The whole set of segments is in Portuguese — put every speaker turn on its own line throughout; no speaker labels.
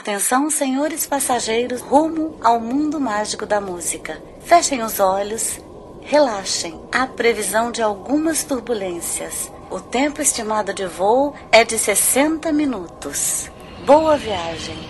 Atenção, senhores passageiros, rumo ao mundo mágico da música. Fechem os olhos, relaxem. Há previsão de algumas turbulências. O tempo estimado de voo é de 60 minutos. Boa viagem.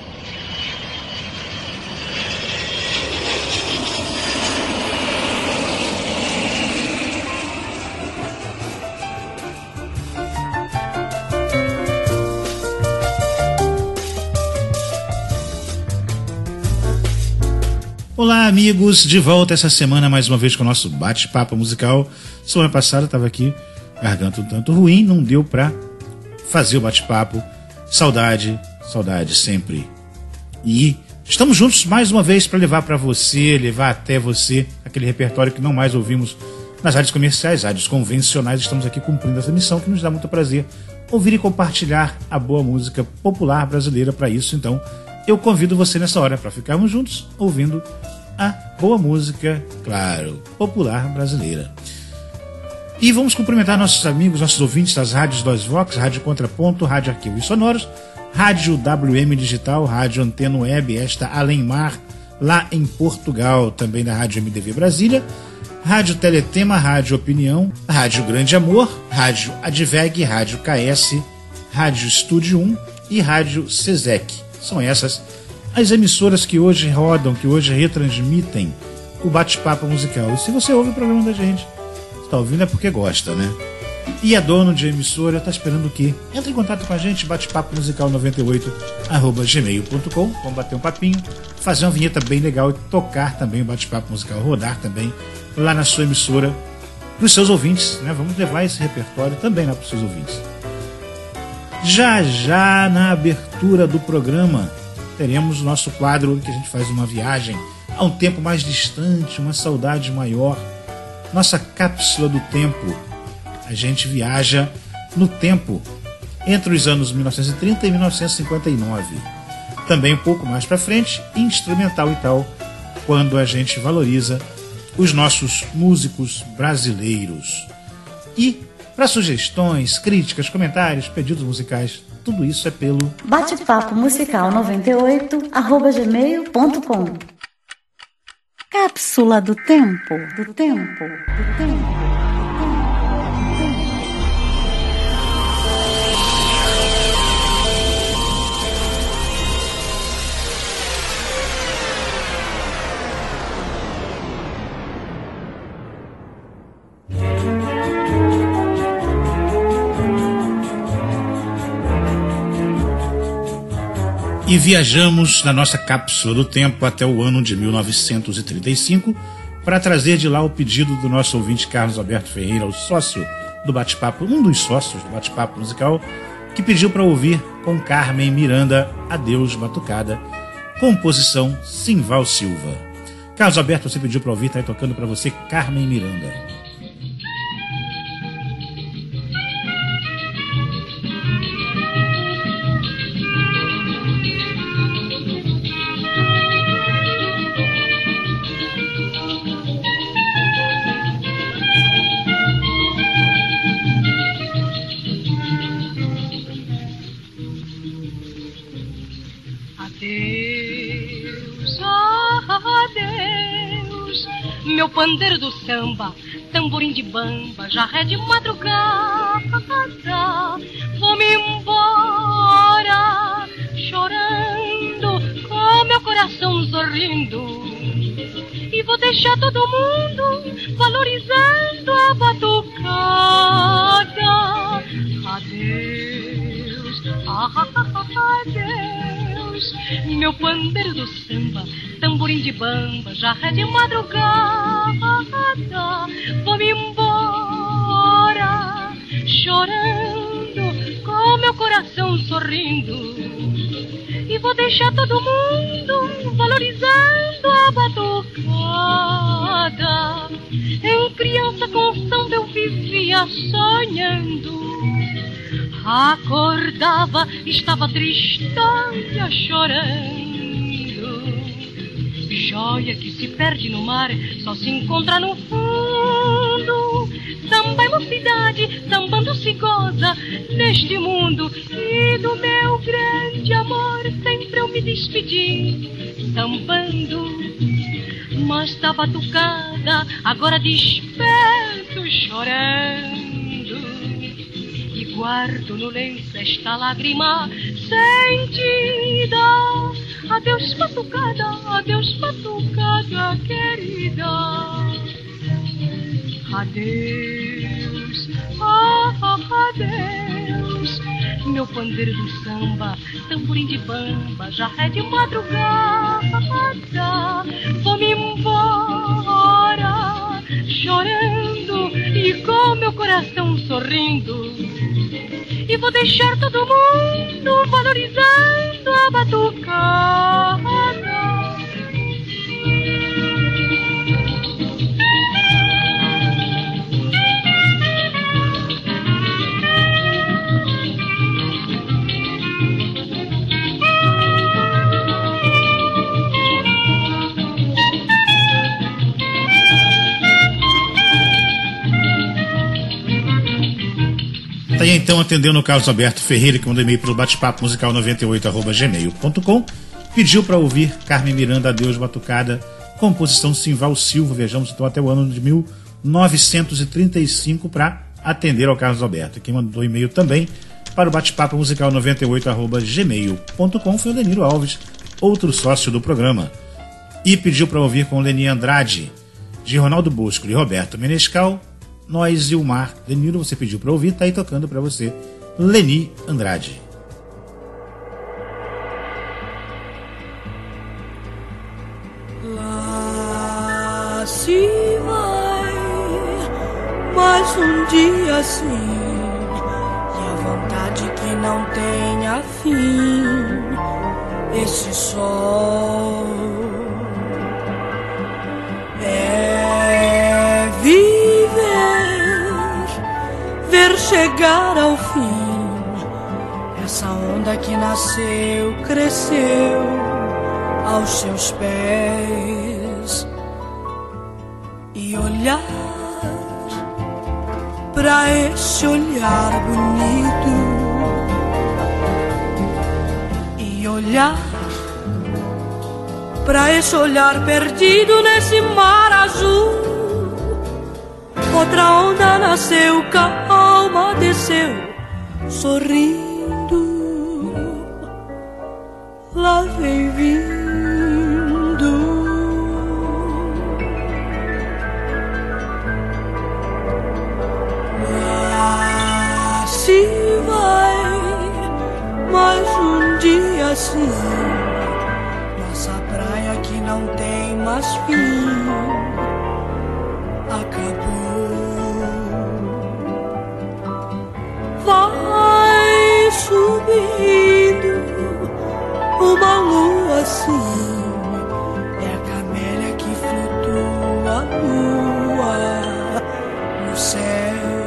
Olá, amigos, de volta essa semana mais uma vez com o nosso bate-papo musical. Semana passada estava aqui, garganta um tanto ruim, não deu pra fazer o bate-papo. Saudade sempre. E estamos juntos mais uma vez para levar para você, levar até você aquele repertório que não mais ouvimos nas rádios comerciais, rádios convencionais. Estamos aqui cumprindo essa missão que nos dá muito prazer ouvir e compartilhar a boa música popular brasileira. Para isso, então, eu convido você nessa hora para ficarmos juntos ouvindo a boa música, claro, popular brasileira. E vamos cumprimentar nossos amigos, nossos ouvintes das rádios Dois Vox, Rádio Contraponto, Rádio Arquivos Sonoros, Rádio WM Digital, Rádio Antena Web, esta Além Mar, lá em Portugal, também da Rádio MDV Brasília, Rádio Teletema, Rádio Opinião, Rádio Grande Amor, Rádio Adveg, Rádio KS, Rádio Estúdio 1 e Rádio Cesec. São essas as emissoras que hoje rodam, que hoje retransmitem o bate-papo musical. E se você ouve o programa da gente, está ouvindo é porque gosta, né? E é dono de emissora, está esperando o quê? Entre em contato com a gente, batepapomusical98@gmail.com. Vamos bater um papinho, fazer uma vinheta bem legal e tocar também o bate-papo musical, rodar também lá na sua emissora para os seus ouvintes, né? Vamos levar esse repertório também lá para os seus ouvintes. Já na abertura do programa teremos o nosso quadro que a gente faz uma viagem a um tempo mais distante, uma saudade maior. Nossa cápsula do tempo. A gente viaja no tempo entre os anos 1930 e 1959. Também um pouco mais para frente, instrumental e tal, quando a gente valoriza os nossos músicos brasileiros. E para sugestões, críticas, comentários, pedidos musicais, tudo isso é pelo
batepapomusical98@gmail.com. Cápsula do tempo.
E viajamos na nossa cápsula do tempo até o ano de 1935 para trazer de lá o pedido do nosso ouvinte Carlos Alberto Ferreira, o sócio do bate-papo, um dos sócios do bate-papo musical, que pediu para ouvir com Carmen Miranda, Adeus Batucada, composição Simval Silva. Carlos Alberto, você pediu para ouvir, tá aí tocando para você Carmen Miranda.
Meu pandeiro do samba, tamborim de bamba, jarré de madrugada. Vou-me embora, chorando, com meu coração sorrindo. E vou deixar todo mundo valorizando a batucada. Adeus, adeus, meu pandeiro do samba, tamborim de bamba, jarré de madrugada. Vou-me embora, chorando, com meu coração sorrindo. E vou deixar todo mundo valorizando a batucada. Em criança com samba eu vivia sonhando. Acordava, estava tristonha, chorando. Joia que se perde no mar, só se encontra no fundo. Samba é mocidade, sambando se goza neste mundo. E do meu grande amor sempre pra eu me despedir, sambando. Mas tá batucada, agora desperto chorando. E guardo no lenço esta lágrima sentida. Adeus batucada querida. Adeus, adeus, meu pandeiro do samba, tamborim de bamba, já é de madrugada. Vou-me embora, chorando e com meu coração sorrindo. E vou deixar todo mundo valorizando a batucada.
Tá aí então atendendo o Carlos Alberto Ferreira, que mandou e-mail pelo bate-papo musical 98@gmail.com. Pediu para ouvir Carmen Miranda, Adeus Batucada, composição Simval Silva. Viajamos então até o ano de 1935 para atender ao Carlos Alberto. Quem mandou e-mail também para o bate-papo musical 98@gmail.com foi o Leniro Alves, outro sócio do programa. E pediu para ouvir com Leni Andrade, de Ronaldo Bosco e Roberto Menescal, Nós e o Mar. Leniro, você pediu para ouvir, tá aí tocando para você Leni Andrade.
Lá se vai mais um dia assim, e a vontade que não tenha fim, esse sol é ver chegar ao fim essa onda que nasceu, cresceu aos seus pés, e olhar pra esse olhar bonito, e olhar pra esse olhar perdido nesse mar azul. Outra onda nasceu, calma, desceu, sorrindo. Lá vem vindo. Lá se vai mais um dia assim, nossa praia que não tem mais fim acabou. Vai subindo uma lua assim, é a camélia que flutua nua no céu,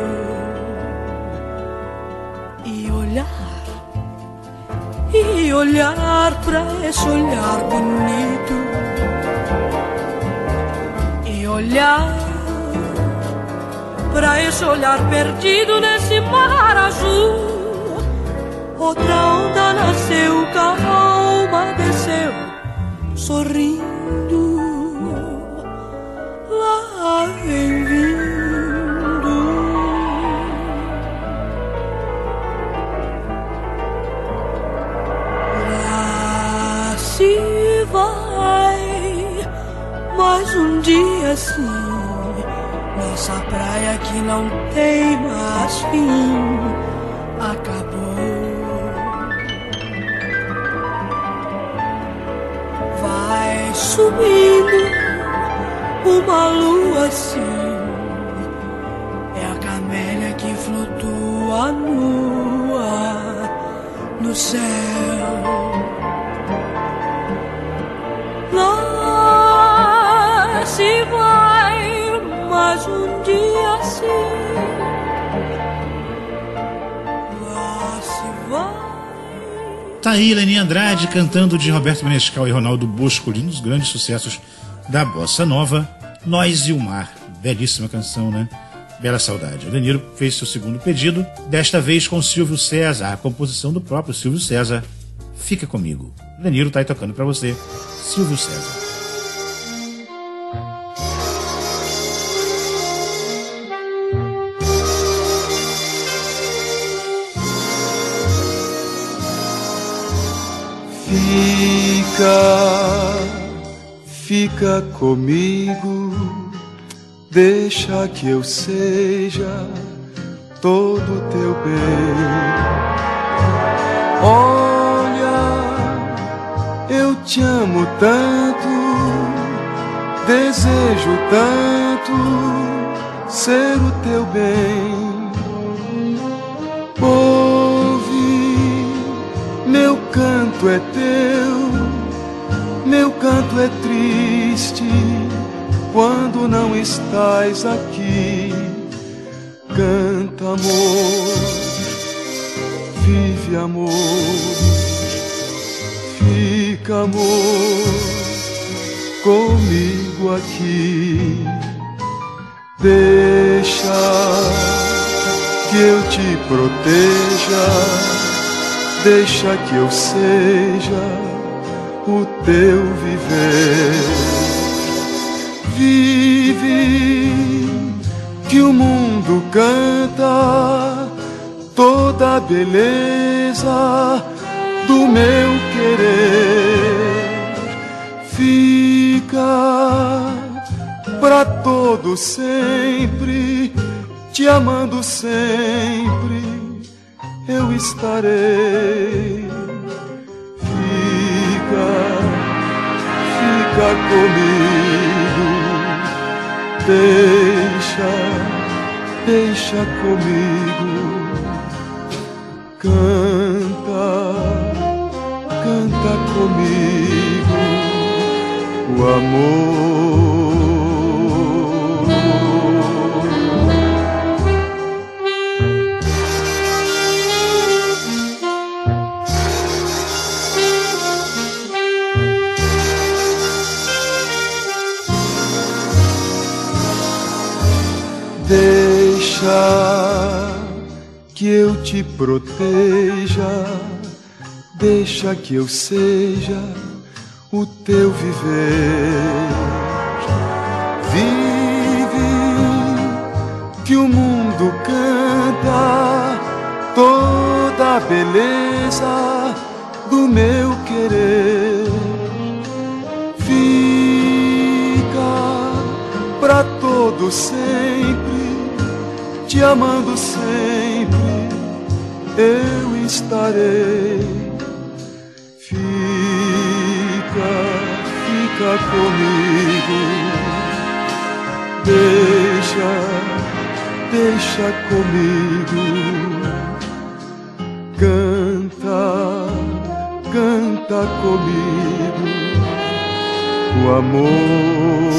e olhar pra esse olhar bonito, e olhar pra esse olhar perdido nesse mar azul. Outra onda nasceu, calma, desceu, sorrindo. Lá vem vindo. Lá se vai mais um dia assim, nossa praia que não tem mais fim acabou. Vai subindo uma lua assim, é a camélia que flutua nua no céu. Lá se vai mais um dia assim, lá se vai.
Tá aí Leni Andrade cantando de Roberto Menescal e Ronaldo Bosco, um dos grandes sucessos da Bossa Nova, Nós e o Mar. Belíssima canção, né? Bela saudade. O Leniro fez seu segundo pedido, desta vez com Silvio César, a composição do próprio Silvio César, Fica Comigo. Danilo tá aí tocando pra você, Silvio César.
Fica comigo, deixa que eu seja todo teu bem. Olha, eu te amo tanto, desejo tanto ser o teu bem. Ouve, meu canto é teu, meu canto é triste quando não estás aqui. Canta, amor, vive, amor, fica, amor, comigo aqui. Deixa que eu te proteja, deixa que eu seja o teu viver. Vive, que o mundo canta toda a beleza do meu querer. Fica pra todo sempre, te amando sempre, eu estarei. Fica comigo, deixa comigo. Canta comigo o amor. Deixa que eu te proteja, deixa que eu seja o teu viver. Vive, que o mundo canta toda a beleza do meu querer. Fica pra todo sempre, te amando sempre, eu estarei. Fica comigo, deixa comigo. Canta comigo o amor.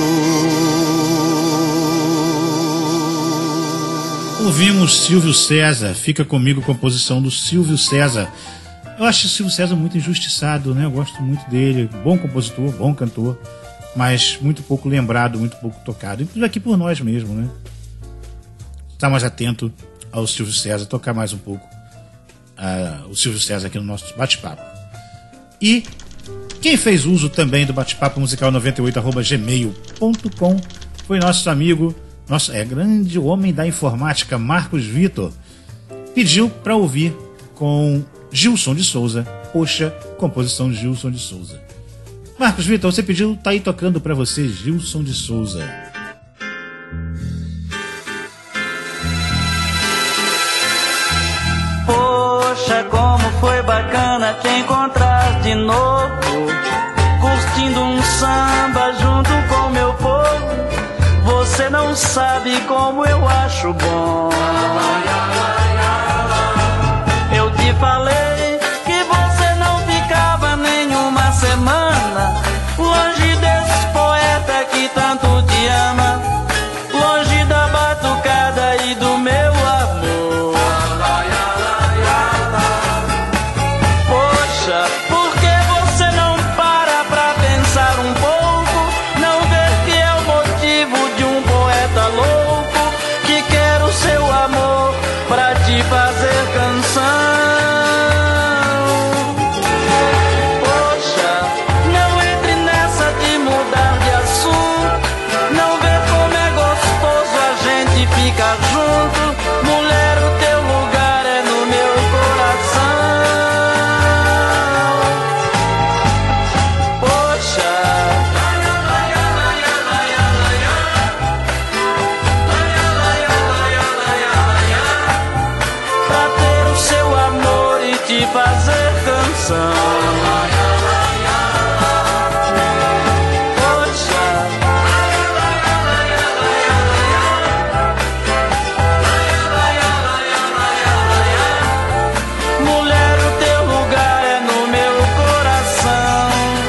Ouvimos Silvio César, Fica Comigo, composição do Silvio César. Eu acho o Silvio César muito injustiçado, né? Eu gosto muito dele, bom compositor, bom cantor, mas muito pouco lembrado, muito pouco tocado. Inclusive aqui por nós mesmo, né? Estar mais atento ao Silvio César, tocar mais um pouco o Silvio César aqui no nosso bate-papo. E quem fez uso também do bate-papo musical 98@gmail.com foi nosso amigo, grande homem da informática, Marcos Vitor. Pediu para ouvir com Gilson de Souza, Poxa, composição de Gilson de Souza. Marcos Vitor, você pediu, tá aí tocando para você, Gilson de Souza.
Poxa, como foi bacana te encontrar de novo, curtindo um samba junto com meu povo. Você não sabe como eu acho bom. Eu te falei que você não ficava nenhuma semana longe desse poeta que tanto te ama, longe da batucada e do meu amor. Poxa, por que você não para pra pensar um pouco? Não vê que é o motivo de um poeta louco que quer o seu amor pra te fazer canção. coração. Mulher, o teu lugar é no meu coração.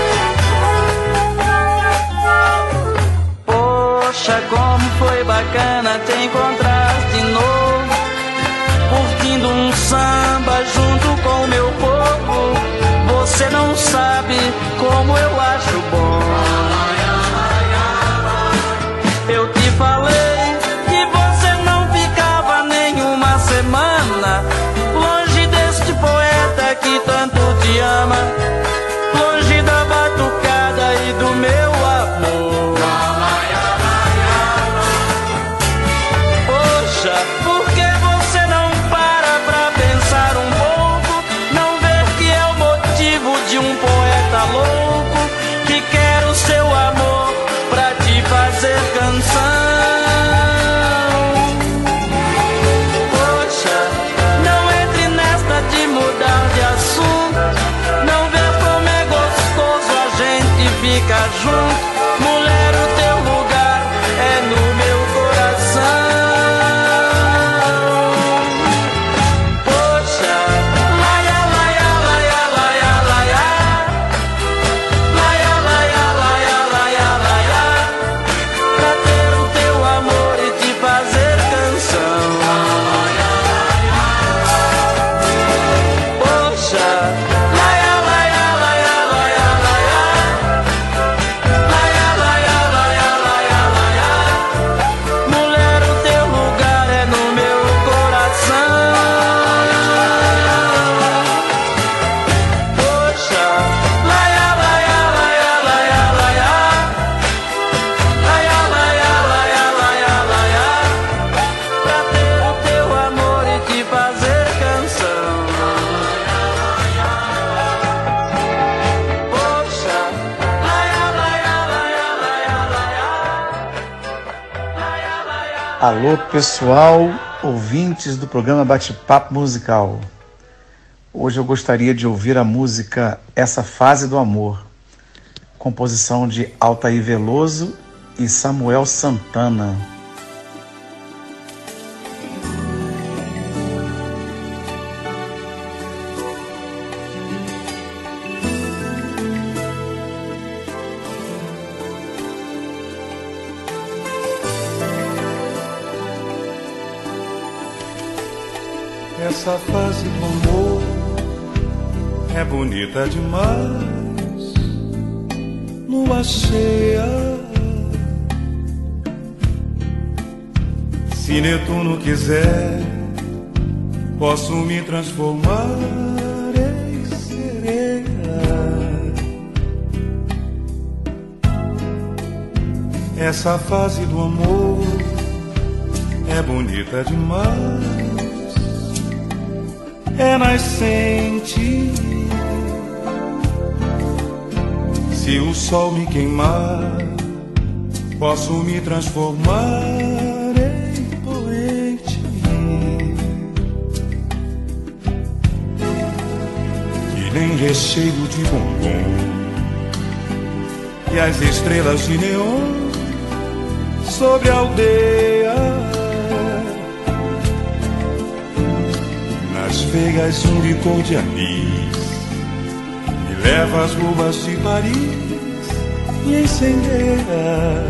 Poxa, como foi bacana te encontrar de novo, curtindo um samba junto com o meu povo. Você não sabe como eu acho bom. Eu te falei que você não ficava nenhuma semana longe deste poeta que tanto te ama, longe da batucada e do meu amor. Poxa, por que você não para pra pensar um pouco, não ver que é o motivo de um poeta louco que quer o seu amor pra te fazer canção? Poxa, não entre nesta de mudar de assunto, não vê como é gostoso a gente ficar junto. Mulher, o teu lugar é no meu coração. Poxa, laia, laia, laia, laia, laia, laia, laia, laia, laia, laia, pra ter o teu amor e te fazer canção. Poxa, laia, laia, laia, laia, laia, laia, laia, laia, laia, laia, mulher, o teu lugar é no meu coração. Poxa, laia, laia, laia, laia, laia, laia, laia, laia, laia, laia, pra ter o teu amor e te fazer canção. Poxa, laia, laia, laia, laia, laia, laia, laia.
Alô, pessoal, ouvintes do programa Bate-Papo Musical. Hoje eu gostaria de ouvir a música Essa Fase do Amor, composição de Altair Veloso e Samuel Santana.
Essa fase do amor é bonita demais, lua cheia. Se Netuno quiser, posso me transformar em sereia. Essa fase do amor é bonita demais, é nascente. Se o sol me queimar, posso me transformar em poente. Que nem recheio de bombom e as estrelas de neon sobre a aldeia. Nas veias um licor de anis me leva às ruas de Paris e incendeia.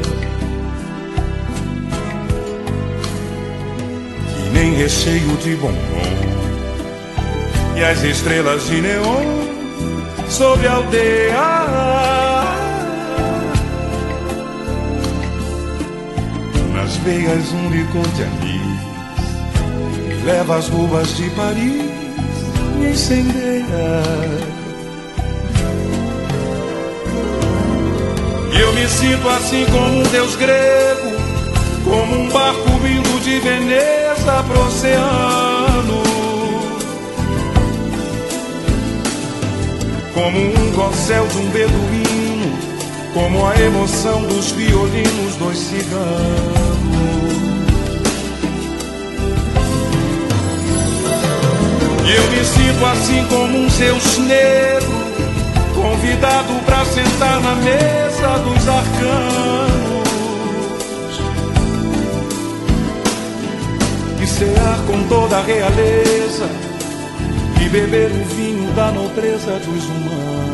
Que nem recheio de bombom e as estrelas de neon sobre a aldeia. Nas veias um licor de anis leva às ruas de Paris e incendeia. Eu me sinto assim como um deus grego, como um barco vindo de Veneza pro oceano, como um corcel de um beduíno, como a emoção dos violinos dos ciganos. Eu me sinto assim como um Zeus negro, convidado pra sentar na mesa dos arcanos e cear com toda a realeza e beber o vinho da nobreza dos humanos.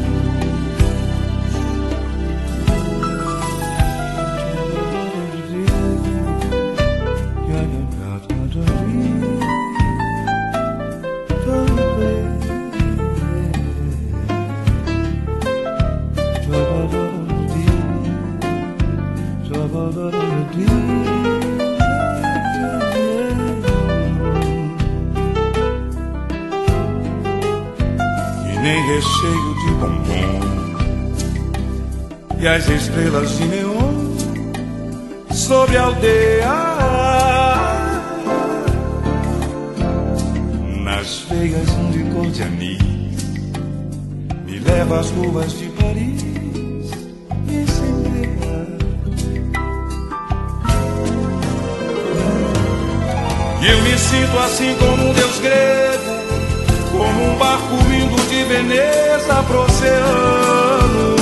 Nem recheio de bombom e as estrelas de neon sobre a aldeia. Nas veias um licor de anis me leva às ruas de Paris e incendeia. E eu me sinto assim como um deus grego, como um barco indo de Veneza pro oceano,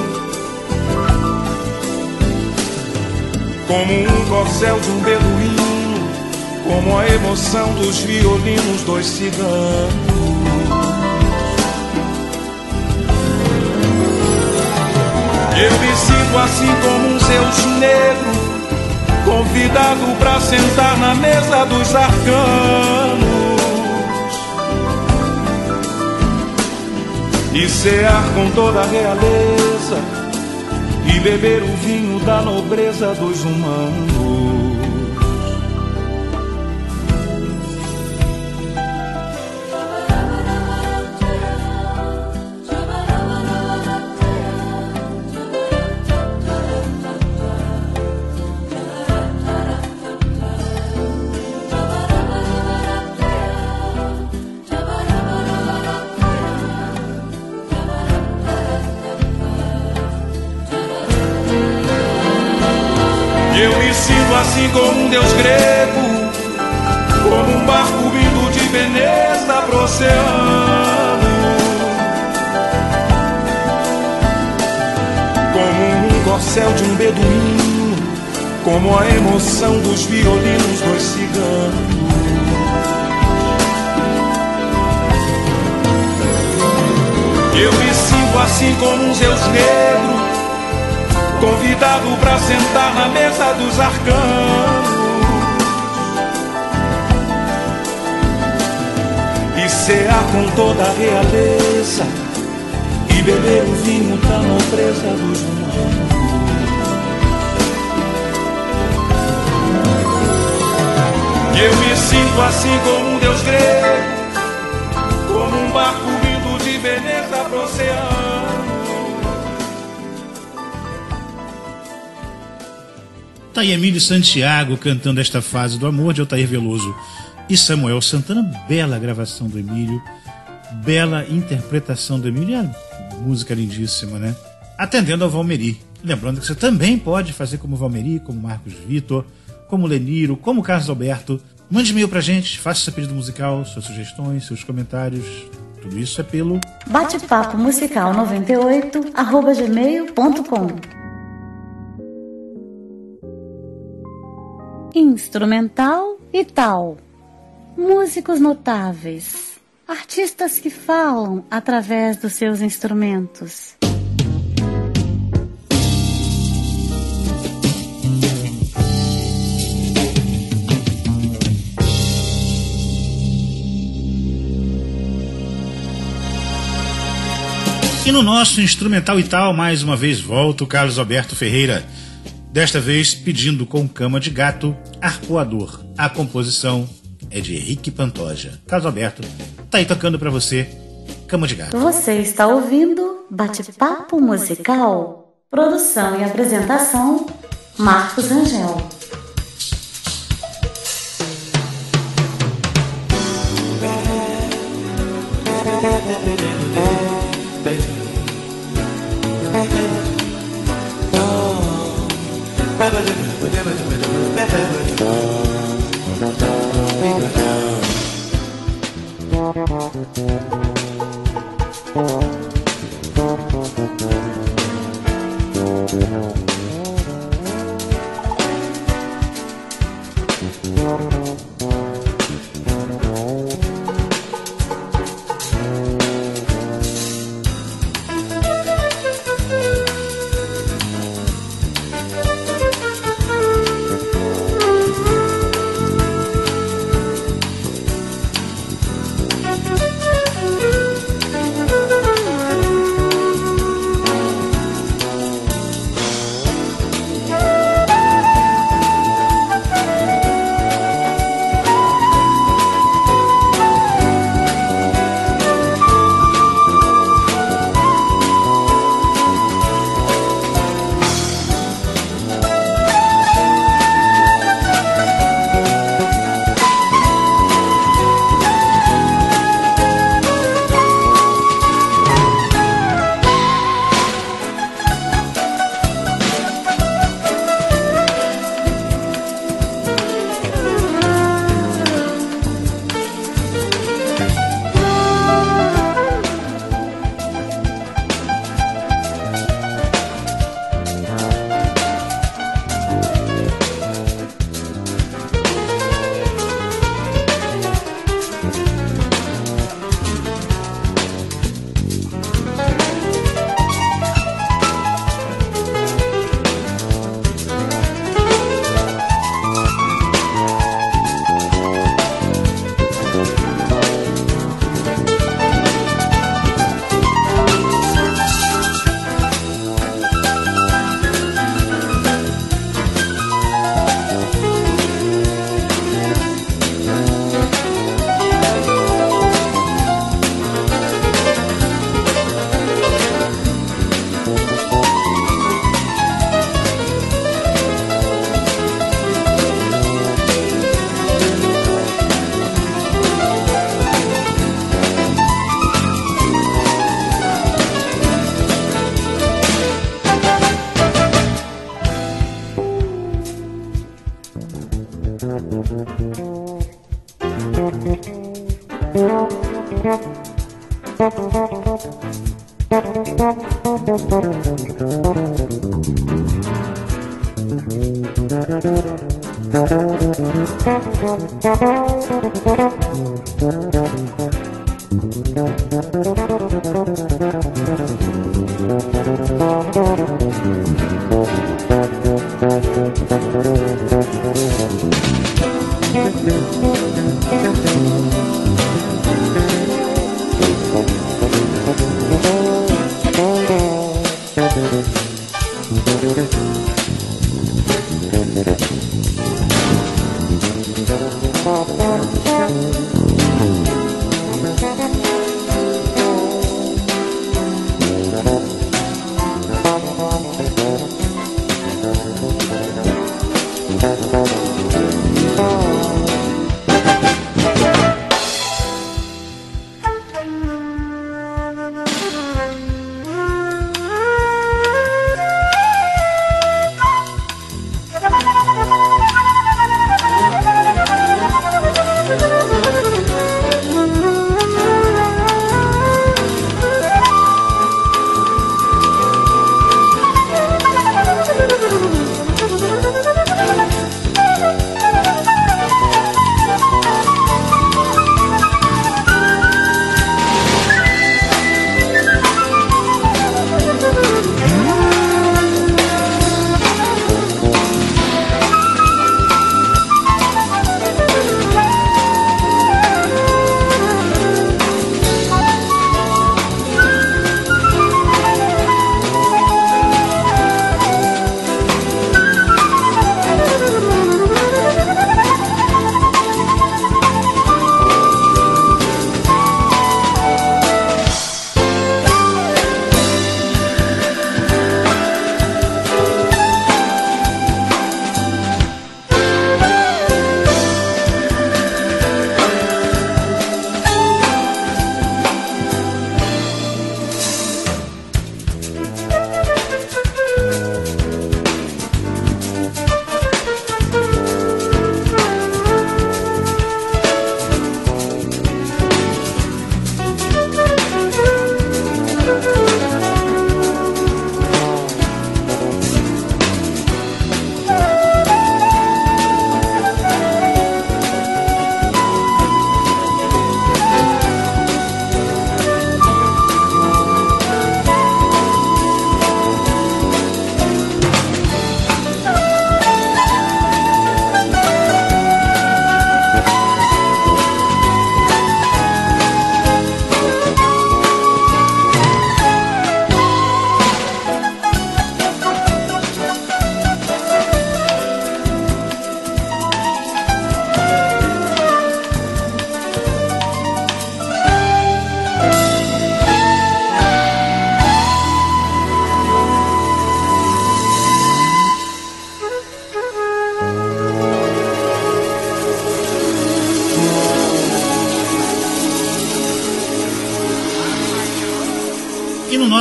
como um corcel de um beduíno, como a emoção dos violinos dos ciganos. Eu me sinto assim como um Zeus negro, convidado pra sentar na mesa dos arcanos e cear com toda a realeza e beber o vinho da nobreza dos humanos. Eu me sinto assim como um deus grego, como um barco vindo de Veneza pro oceano, como um corcel de um beduíno, como a emoção dos violinos dos ciganos. Eu me sinto assim como um Zeus negro, convidado pra sentar na mesa dos arcanos e cear com toda a realeza e beber o vinho da nobreza dos humanos. E eu me sinto assim como um deus grego, como um barco vindo de Veneza pro oceano.
Tá aí Emílio Santiago cantando esta fase do amor de Altair Veloso e Samuel Santana. Bela gravação do Emílio, bela interpretação do Emílio, e a música lindíssima, né? Atendendo ao Valmeri. Lembrando que você também pode fazer como Valmeri, como Marcos Vitor, como Leniro, como Carlos Alberto. Mande e-mail pra gente, faça seu pedido musical, suas sugestões, seus comentários. Tudo isso é pelo
batepapomusical98@gmail.com. Instrumental e tal. Músicos notáveis. Artistas que falam através dos seus instrumentos.
E no nosso instrumental e tal, mais uma vez volta o Carlos Alberto Ferreira. Desta vez pedindo com cama de gato, Arpoador. A composição é de Henrique Pantoja. Carlos Alberto tá aí tocando pra você Cama de Gato.
Você está ouvindo Bate-Papo Musical. Produção e apresentação, Marcos Angel.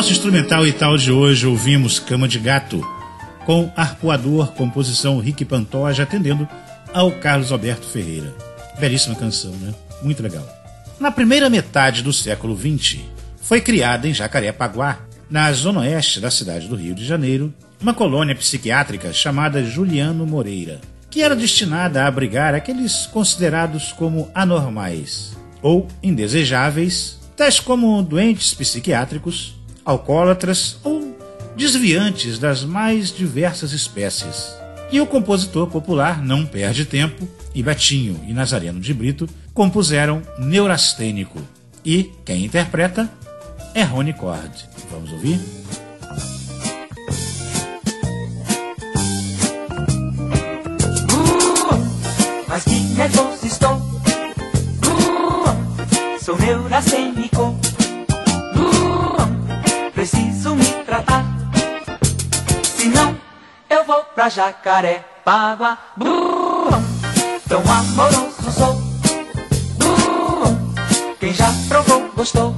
nosso instrumental e tal de hoje ouvimos Cama de Gato, com Arpoador, composição Rick Pantoja, atendendo ao Carlos Alberto Ferreira. Belíssima canção, né? Muito legal. Na primeira metade do século XX, foi criada em Jacarepaguá, na zona oeste da cidade do Rio de Janeiro, uma colônia psiquiátrica chamada Juliano Moreira, que era destinada a abrigar aqueles considerados como anormais ou indesejáveis, tais como doentes psiquiátricos, alcoólatras ou desviantes das mais diversas espécies. E o compositor popular Não Perde Tempo, e Betinho e Nazareno de Brito compuseram Neurastênico. E quem interpreta é Rony Cord. Vamos ouvir?
Mas que nervoso estou. Sou neurastênico. Preciso me tratar, senão eu vou pra Jacarepaguá. Tão amoroso sou. Quem já provou gostou.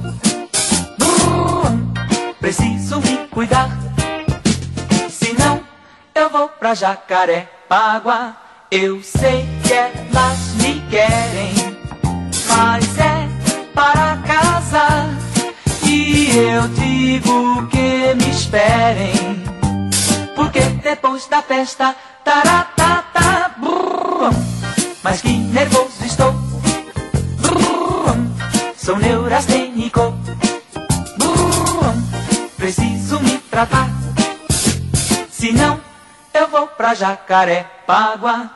Preciso me cuidar, senão eu vou pra Jacarepaguá. Eu sei que elas me querem, mas é para casar. E eu digo que me esperem, porque depois da festa, taratata, mas que nervoso estou. Sou neurastênico. Preciso me tratar, senão eu vou pra Jacarepaguá.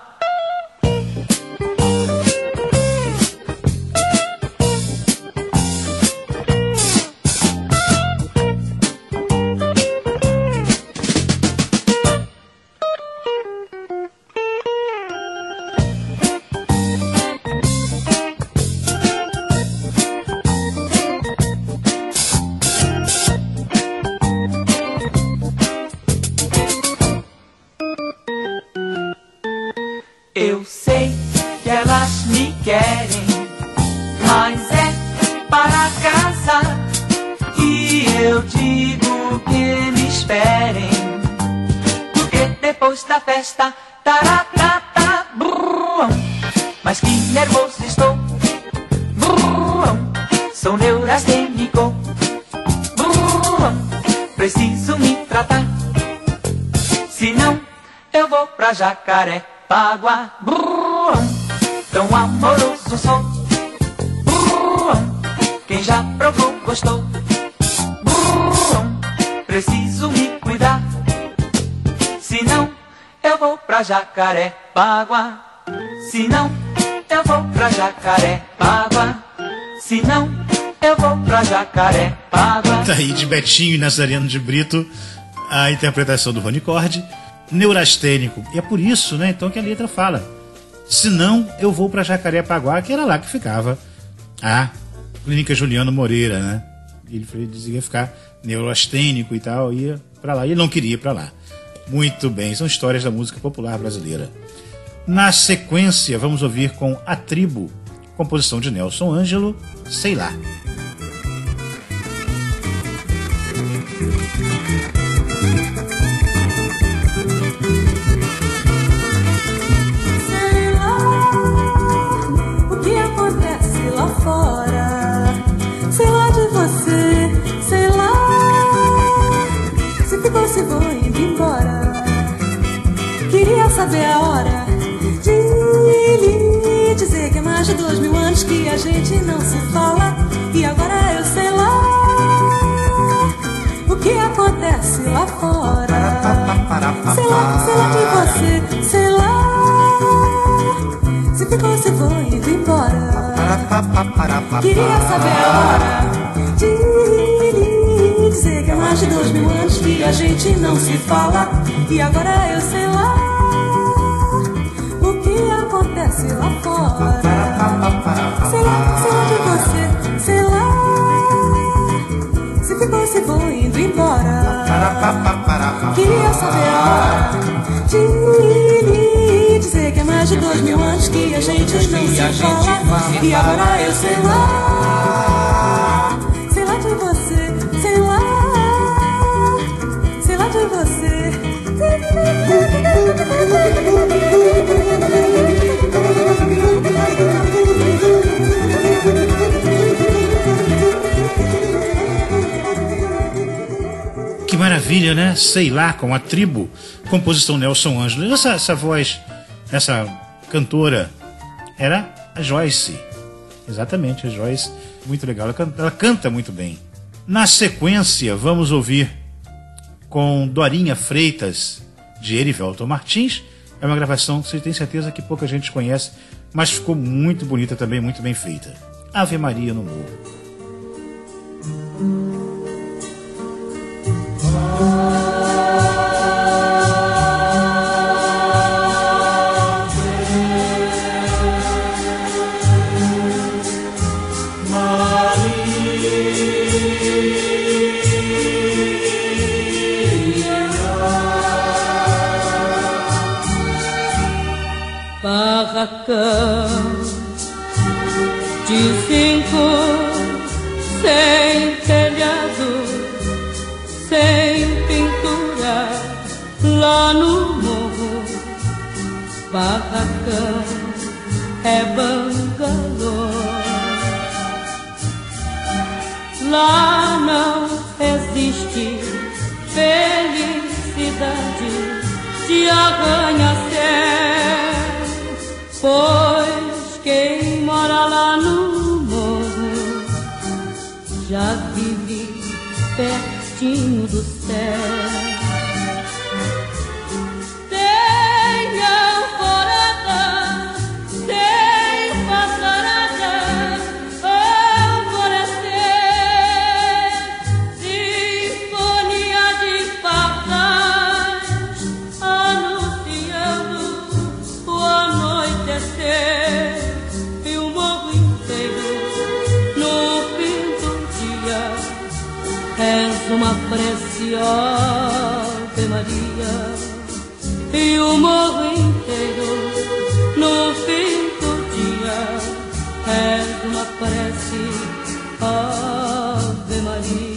Eu sei que elas me querem, mas é para casar. E eu digo que me esperem, porque depois da festa, taratata, mas que nervoso estou. Sou neurastênico. Preciso me tratar, senão eu vou pra Jacarepaguá. Tão amoroso sou. Quem já provou gostou. Preciso me cuidar, senão eu vou pra Jacarepaguá. Senão eu vou pra Jacarepaguá. Senão eu vou pra Jacarepaguá.
Tá aí de Betinho e Nazareno de Brito a interpretação do Rony Cord, Neurastênico. E é por isso, né, então, que a letra fala: senão eu vou pra Jacarepaguá, que era lá que ficava a Clínica Juliano Moreira, né? Ele dizia ficar neurastênico e tal, ia pra lá. E ele não queria ir pra lá. Muito bem, são histórias da música popular brasileira. Na sequência, vamos ouvir com A Tribo, composição de Nelson Ângelo, Sei Lá.
Fora, sei lá de você, sei lá se ficou, se vou indo embora. Queria saber a hora de lhe dizer que é mais de 2000 anos que a gente não se fala. E agora eu sei lá o que acontece lá fora. Sei lá de você, sei lá se ficou, se vou indo embora. Queria saber a hora de lhe dizer que é mais de 2000 anos que a gente não se fala. E agora eu sei lá o que acontece lá fora. Sei lá de você, sei lá se ficou, se vou indo embora. Queria saber a hora de lhe dizer que é mais de 2000 anos que a gente não se fala. E agora eu sei lá de você, sei lá
maravilha, né? Sei Lá, com a Tribo, composição Nelson Ângelo. Essa voz, essa cantora, era a Joyce. Exatamente, a Joyce. Muito legal, ela canta muito bem. Na sequência, vamos ouvir com Dorinha Freitas, de Erivelton Martins. É uma gravação que você tem certeza que pouca gente conhece, mas ficou muito bonita também, muito bem feita. Ave Maria no Morro.
Barracão de 5, sem telhado, sem pintura, lá no morro. Barracão é bangalô, lá não existe felicidade de arranha-céu, pois quem mora lá no morro já vive pertinho do céu. Tem alvorada, tem passarada, alvorecer, sinfonia de pardais, anunciando o anoitecer, e o morro inteiro no fim do dia és uma preciosa Ave Maria, e o morro inteiro no fim do dia és uma prece Ave Maria.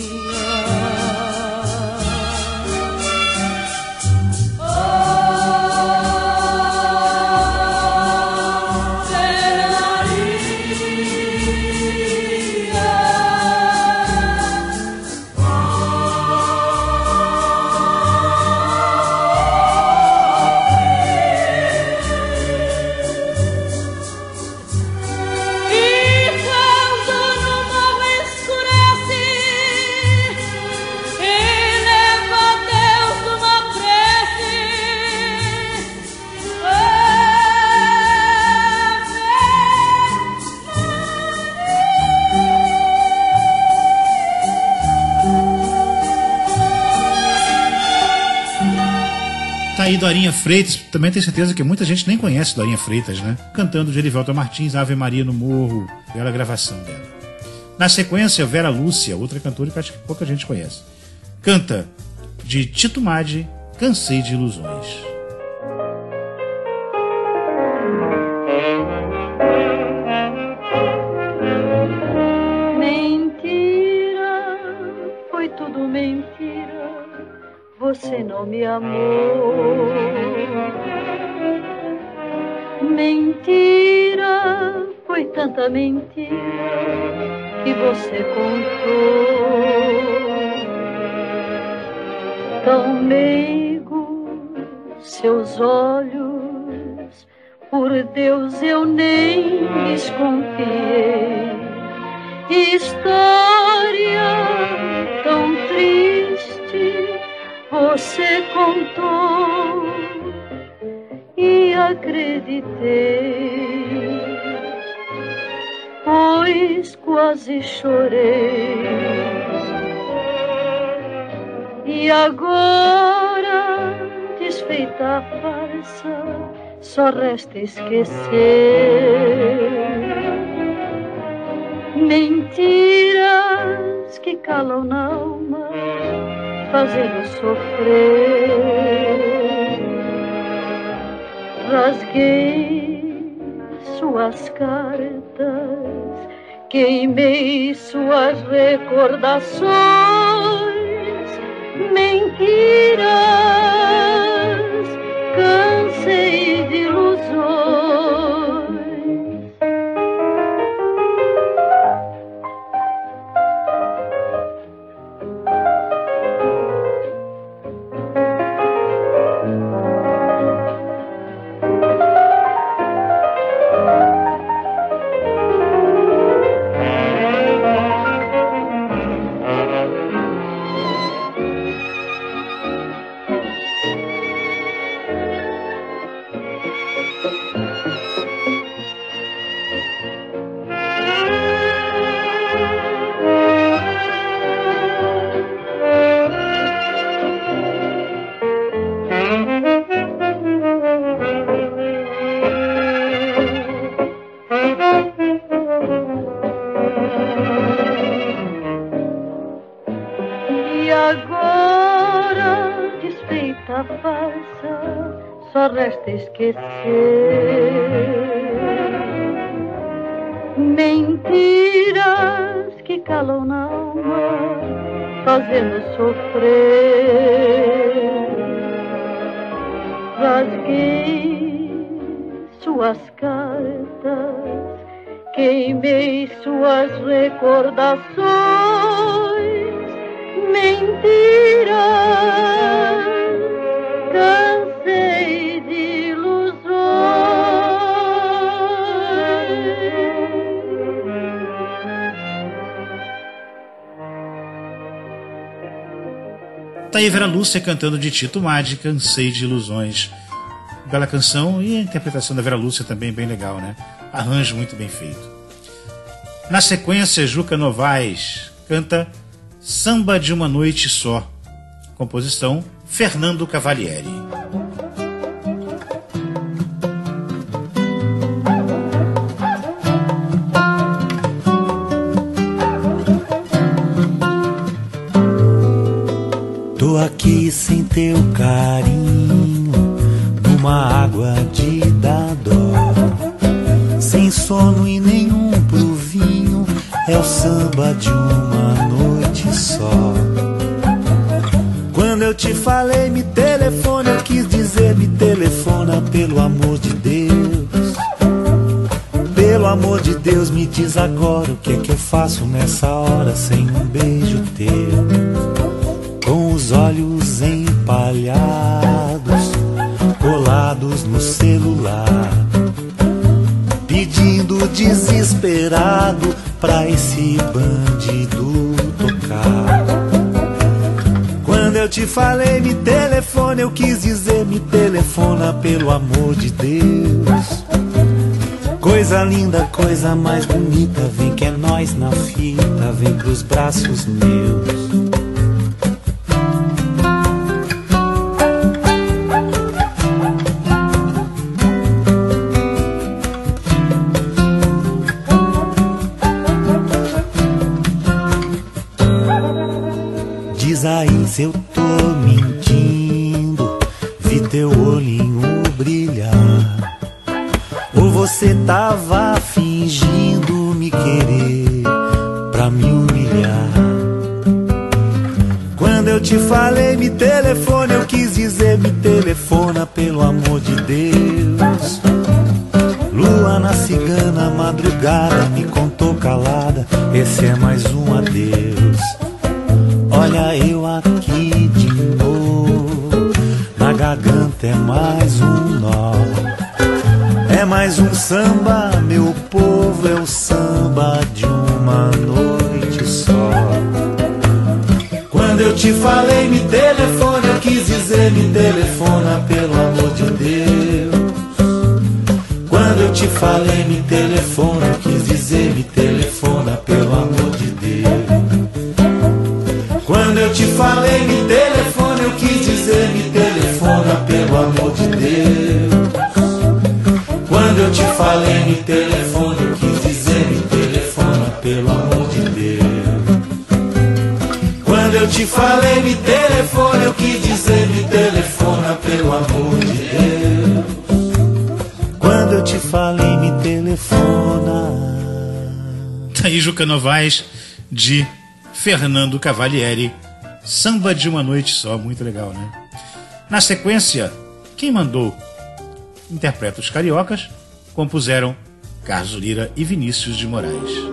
Aí Dorinha Freitas, também tenho certeza que muita gente nem conhece Dorinha Freitas, né? Cantando de Erivelton Martins, Ave Maria no Morro, bela gravação dela. Na sequência, Vera Lúcia, outra cantora que acho que pouca gente conhece. Canta de Tito Madi, Cansei de Ilusões.
Mentira, foi tudo mentira, você não me amou. Mentira, foi tanta mentira que você contou. Tão meigo seus olhos, por Deus eu nem desconfiei. História tão triste você contou e acreditei, pois quase chorei. E agora, desfeita a farsa, só resta esquecer. Mentiras que calam na alma, fazendo sofrer. Rasguei suas cartas, queimei suas recordações. Mentiras, cansei de ilusões. resta esquecer. Mentiras que calam na alma, fazendo sofrer. Rasguei suas cartas, queimei suas recordações. Mentiras, cansei de ilusões.
Tá aí Vera Lúcia cantando de Tito Madre, Cansei de Ilusões. Bela canção, e a interpretação da Vera Lúcia também bem legal, né? Arranjo muito bem feito. Na sequência, Juca Novaes canta Samba de uma Noite Só. Composição Fernando Cavalieri.
Tô aqui sem teu carinho, numa água de dar dó, sem sono e nenhum pro vinho, é o samba de uma noite só. Quando eu te falei me telefona, eu quis dizer me telefona, pelo amor de Deus. Pelo amor de Deus, me diz agora o que é que eu faço nessa hora sem um beijo teu. Com os olhos empalhados, colados no celular, pedindo desesperado pra esse bandido tocar. Quando eu te falei me telefona, eu quis dizer me telefona, pelo amor de Deus. Coisa linda, coisa mais bonita, vem que é nós na fita, vem pros braços meus. Diz aí se eu tô mentindo, vi teu olhinho brilhar, ou você tava fingindo me querer pra me humilhar. Quando eu te falei me telefona, eu quis dizer me telefona, pelo amor de Deus. Lua na cigana, madrugada, me contou calada, esse é mais um adeus. Olha eu aqui de novo, na garganta é mais um nó. É mais um samba, meu povo, é o samba de uma noite só. Quando eu te falei me telefona, eu quis dizer me telefona, pelo amor de Deus. Quando eu te falei me telefona, eu quis dizer me telefona, pelo amor de Deus. Quando eu te falei me telefona, eu quis dizer me telefona, pelo amor de Deus. Quando eu te falei me telefona, eu quis dizer me telefona, pelo amor de Deus. Quando eu te falei me telefona, eu quis dizer me telefona, pelo amor de Deus. Quando eu te falei me telefona.
Tá aí Juca Novaes de Fernando Cavalieri, Samba de uma Noite Só, muito legal, né? Na sequência, Quem Mandou? Interpreta os Cariocas, compuseram Carlos Lira e Vinícius de Moraes.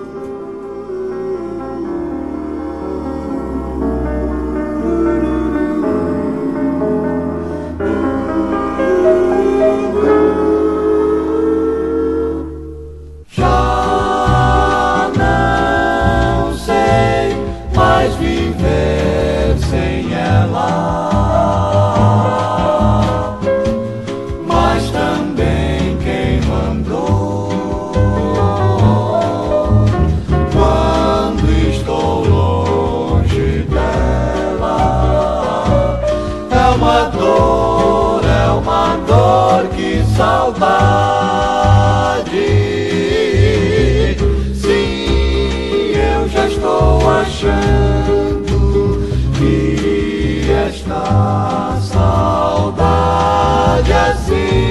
Saudade assim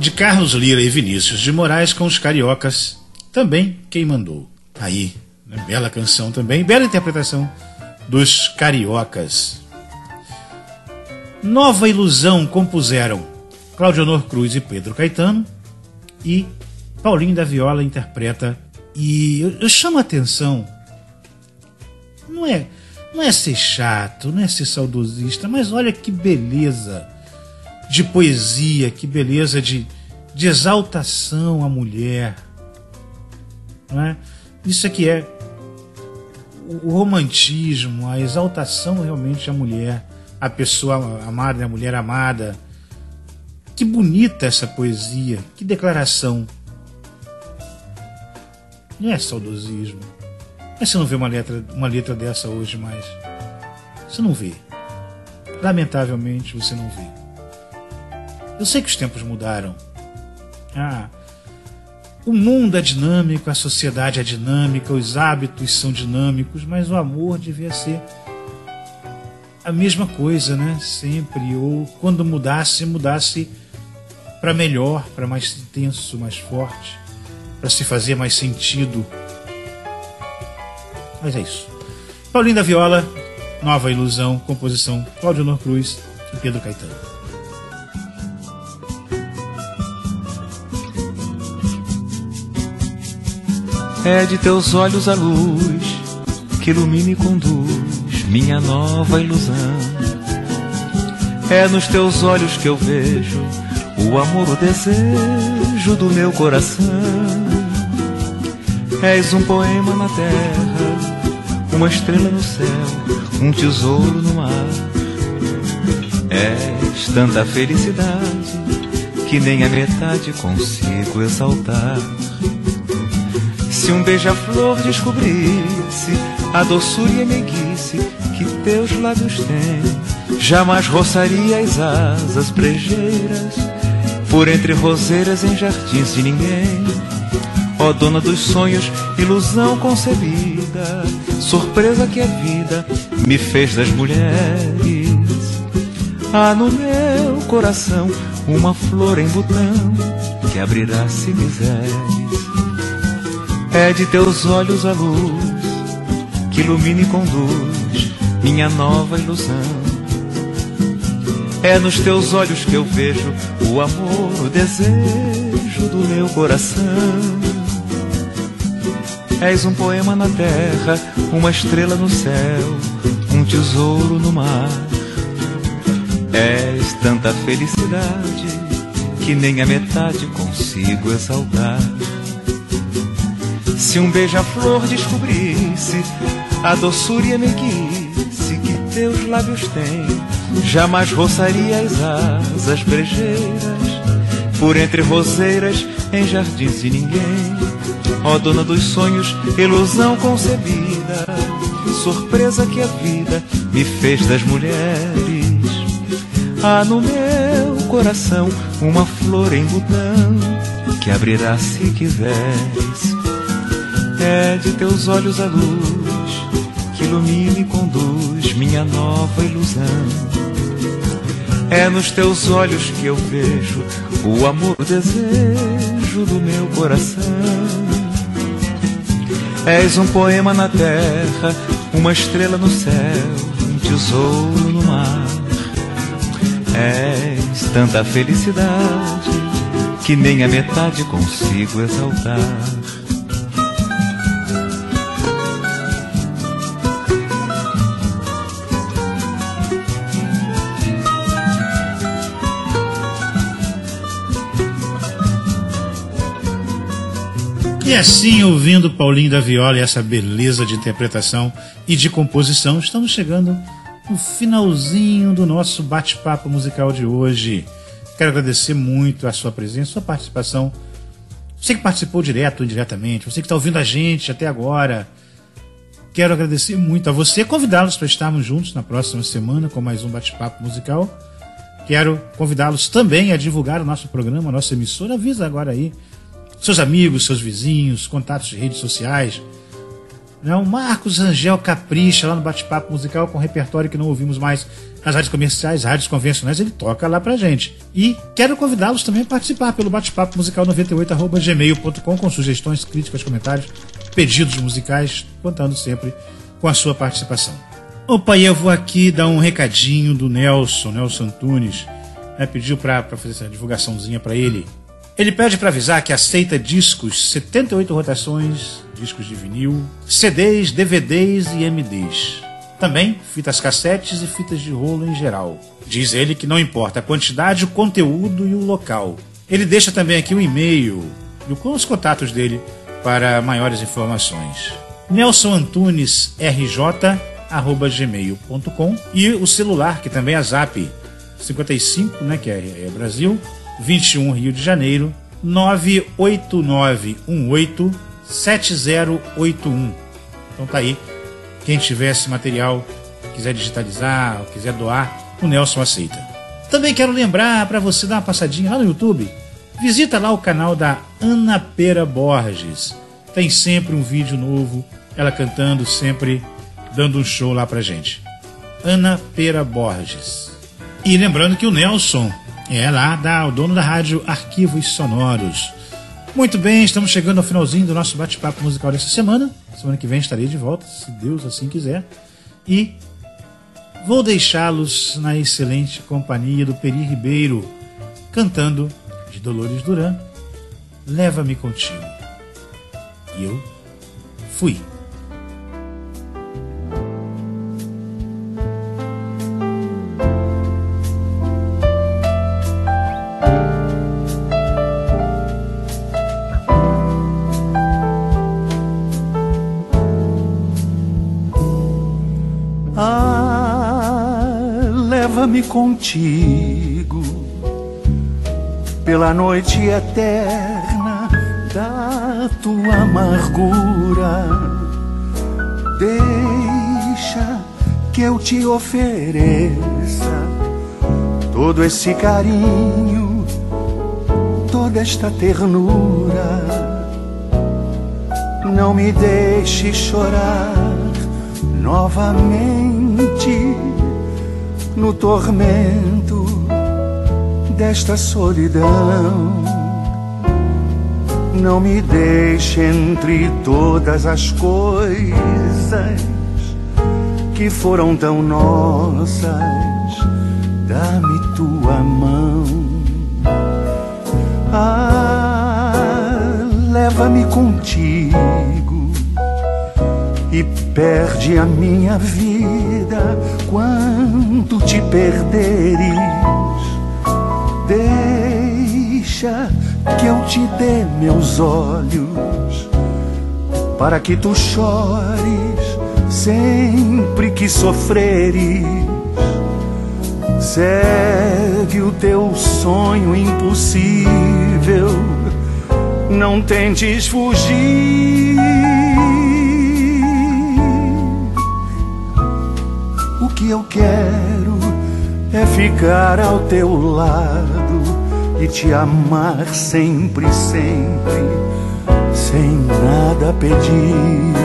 de Carlos Lira e Vinícius de Moraes com os Cariocas, Também Quem Mandou. Aí, né? Bela canção também, bela interpretação dos Cariocas. Nova Ilusão compuseram Cláudio Honor Cruz e Pedro Caetano, e Paulinho da Viola interpreta. E eu chamo a atenção, não é ser chato, não é ser saudosista, mas olha que beleza de poesia, que beleza de exaltação à mulher, não é? Isso aqui é o romantismo, a exaltação realmente à mulher, a pessoa amada, a mulher amada. Que bonita essa poesia, que declaração. Não é saudosismo. Mas você não vê uma letra dessa hoje mais. Você não vê. Lamentavelmente você não vê. Eu sei que os tempos mudaram. O mundo é dinâmico, a sociedade é dinâmica, os hábitos são dinâmicos, mas o amor devia ser a mesma coisa, né? Sempre. Ou quando mudasse para melhor, para mais intenso, mais forte, para se fazer mais sentido. Mas é isso. Paulinho da Viola, Nova Ilusão, composição Cláudio Honor Cruz e Pedro Caetano.
É de teus olhos a luz que ilumina e conduz minha nova ilusão. É nos teus olhos que eu vejo o amor, o desejo do meu coração. És um poema na terra, uma estrela no céu, um tesouro no mar. És tanta felicidade que nem a metade consigo exaltar. Se um beija-flor descobrisse a doçura e a meiguice que teus lábios têm, jamais roçaria as asas brejeiras por entre roseiras em jardins de ninguém. Ó dona dos sonhos, ilusão concebida, surpresa que a vida me fez das mulheres. Há no meu coração uma flor em botão que abrirá se quiseres. É de teus olhos a luz que ilumina e conduz minha nova ilusão. É nos teus olhos que eu vejo o amor, o desejo do meu coração. És um poema na terra, uma estrela no céu, um tesouro no mar. És tanta felicidade que nem a metade consigo exaltar. Se um beija-flor descobrisse a doçura e a meiguice que teus lábios têm, jamais roçaria as asas brejeiras por entre roseiras em jardins de ninguém. Ó dona dos sonhos, ilusão concebida, surpresa que a vida me fez das mulheres. Há no meu coração uma flor em botão que abrirá se quiseres. É de teus olhos a luz que ilumina e conduz minha nova ilusão. É nos teus olhos que eu vejo o amor, o desejo do meu coração. És um poema na terra, uma estrela no céu, um tesouro no mar. És tanta felicidade que nem a metade consigo exaltar.
E assim, ouvindo Paulinho da Viola e essa beleza de interpretação e de composição, estamos chegando no finalzinho do nosso bate-papo musical de hoje. Quero agradecer muito a sua presença, a sua participação. Você que participou direto ou indiretamente, você que está ouvindo a gente até agora. Quero agradecer muito a você, convidá-los para estarmos juntos na próxima semana com mais um bate-papo musical. Quero convidá-los também a divulgar o nosso programa, a nossa emissora. Avisa agora aí seus amigos, seus vizinhos, contatos de redes sociais. né? O Marcos Rangel capricha lá no Bate-Papo Musical com repertório que não ouvimos mais nas rádios comerciais, rádios convencionais, ele toca lá pra gente. E quero convidá-los também a participar pelo Bate-Papo Musical 98@gmail.com com sugestões, críticas, comentários, pedidos musicais, contando sempre com a sua participação. Opa, e eu vou aqui dar um recadinho do Nelson Antunes, né? Pediu pra fazer essa divulgaçãozinha pra ele. Ele pede para avisar que aceita discos, 78 rotações, discos de vinil, CDs, DVDs e MDs. Também fitas cassetes e fitas de rolo em geral. Diz ele que não importa a quantidade, o conteúdo e o local. Ele deixa também aqui o e-mail com os contatos dele para maiores informações. nelsonantunesrj@gmail.com e o celular, que também é Zap, 55, né, que é Brasil, 21 Rio de Janeiro, 989187081. Então tá aí. Quem tiver esse material, quiser digitalizar, ou quiser doar, o Nelson aceita. Também quero lembrar para você dar uma passadinha lá no YouTube. Visita lá o canal da Ana Pera Borges. Tem sempre um vídeo novo, ela cantando, sempre dando um show lá pra gente. Ana Pera Borges. E lembrando que o Nelson é lá, o dono da rádio Arquivos Sonoros. Muito bem, estamos chegando ao finalzinho do nosso bate-papo musical dessa semana. Semana que vem estarei de volta, se Deus assim quiser. E vou deixá-los na excelente companhia do Peri Ribeiro, cantando de Dolores Duran, Leva-me Contigo. E eu fui.
Leva-me contigo pela noite eterna da tua amargura. Deixa que eu te ofereça todo esse carinho, toda esta ternura. Não me deixe chorar novamente no tormento desta solidão. Não me deixe entre todas as coisas que foram tão nossas. Dá-me tua mão. Leva-me contigo e perde a minha vida quando te perderes. Deixa que eu te dê meus olhos para que tu chores sempre que sofreres. Segue o teu sonho impossível, não tentes fugir. O que eu quero é ficar ao teu lado e te amar sempre, sempre, sem nada pedir.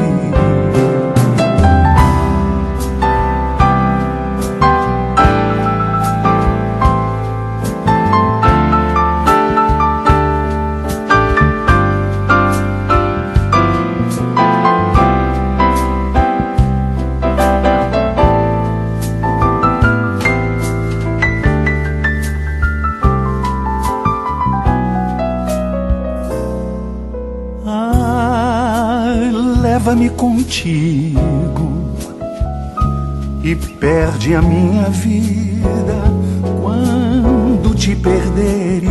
Leva-me contigo e perde a minha vida quando te perderes.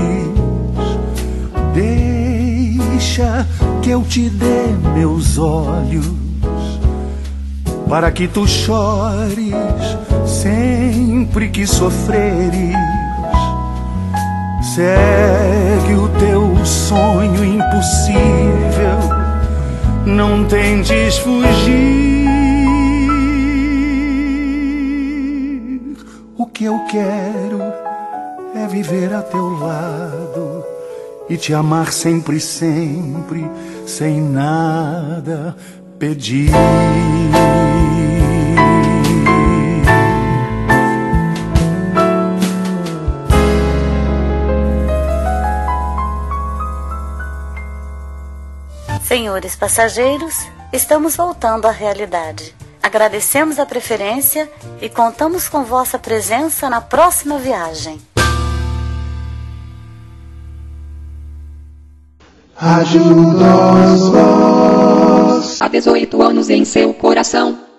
Deixa que eu te dê meus olhos para que tu chores sempre que sofreres. Segue o teu sonho impossível, não tentes fugir. O que eu quero é viver a teu lado e te amar sempre, sempre, sem nada pedir.
Senhores passageiros, estamos voltando à realidade. Agradecemos a preferência e contamos com vossa presença na próxima viagem.
Ajuda-os vós. Há 18 anos em seu coração.